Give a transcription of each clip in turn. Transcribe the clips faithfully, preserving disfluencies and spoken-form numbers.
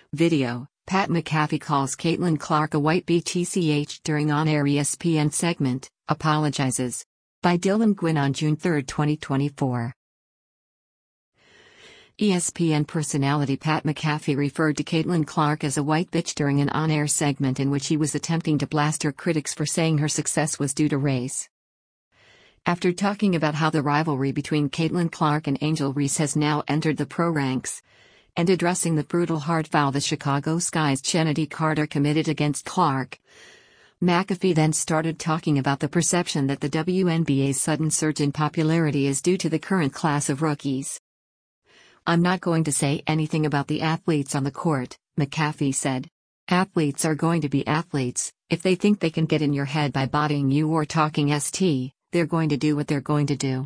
Video: Pat McAfee calls Caitlin Clark a white B T C H during on-air E S P N segment, apologizes. By Dylan Gwynn on June third, twenty twenty-four. E S P N personality Pat McAfee referred to Caitlin Clark as a white bitch during an on-air segment in which he was attempting to blast her critics for saying her success was due to race. After talking about how the rivalry between Caitlin Clark and Angel Reese has now entered the pro ranks, and addressing the brutal hard foul the Chicago Sky's Chennedy Carter committed against Clark, McAfee then started talking about the perception that the W N B A's sudden surge in popularity is due to the current class of rookies. "I'm not going to say anything about the athletes on the court," McAfee said. "Athletes are going to be athletes. If they think they can get in your head by bodying you or talking st, they're going to do what they're going to do.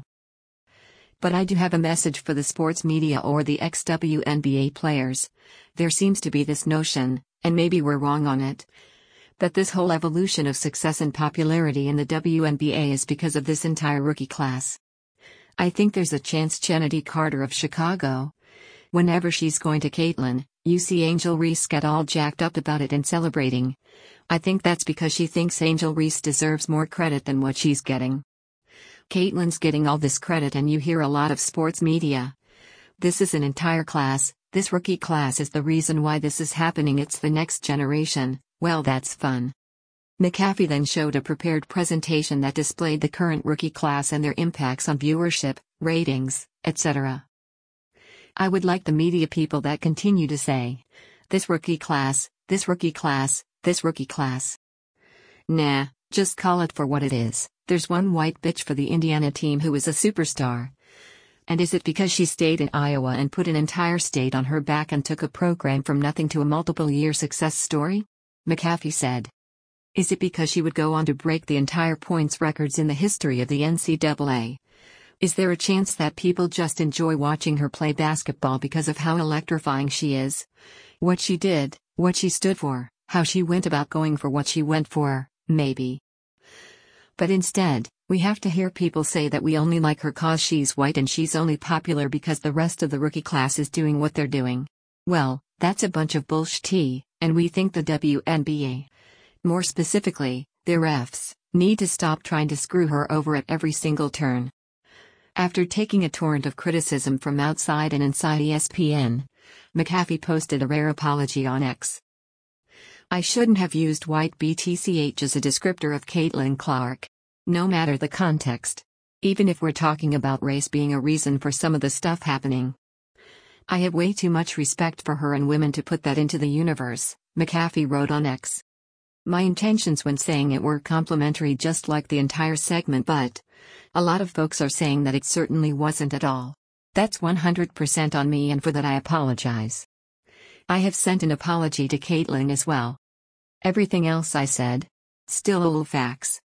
But I do have a message for the sports media or the ex-W N B A players. There seems to be this notion, and maybe we're wrong on it, that this whole evolution of success and popularity in the W N B A is because of this entire rookie class. I think there's a chance Chennedy Carter of Chicago, whenever she's going to Caitlin, you see Angel Reese get all jacked up about it and celebrating. I think that's because she thinks Angel Reese deserves more credit than what she's getting. Caitlin's getting all this credit and you hear a lot of sports media. This is an entire class, this rookie class is the reason why this is happening, it's the next generation. Well, that's fun." McAfee then showed a prepared presentation that displayed the current rookie class and their impacts on viewership, ratings, et cetera. "I would like the media people that continue to say, this rookie class, this rookie class, this rookie class. Nah, just call it for what it is. There's one white bitch for the Indiana team who is a superstar. And is it because she stayed in Iowa and put an entire state on her back and took a program from nothing to a multiple-year success story?" McAfee said. "Is it because she would go on to break the entire points records in the history of the N C double A? Is there a chance that people just enjoy watching her play basketball because of how electrifying she is? What she did, what she stood for, how she went about going for what she went for, maybe. But instead, we have to hear people say that we only like her cause she's white and she's only popular because the rest of the rookie class is doing what they're doing. Well, that's a bunch of bullshit, and we think the W N B A, more specifically, their refs, need to stop trying to screw her over at every single turn." After taking a torrent of criticism from outside and inside E S P N, McAfee posted a rare apology on X. "I shouldn't have used white B T C H as a descriptor of Caitlin Clark. No matter the context. Even if we're talking about race being a reason for some of the stuff happening. I have way too much respect for her and women to put that into the universe," McAfee wrote on X. "My intentions when saying it were complimentary just like the entire segment, but a lot of folks are saying that it certainly wasn't at all. That's one hundred percent on me and for that I apologize. I have sent an apology to Caitlin as well. Everything else I said? Still old facts.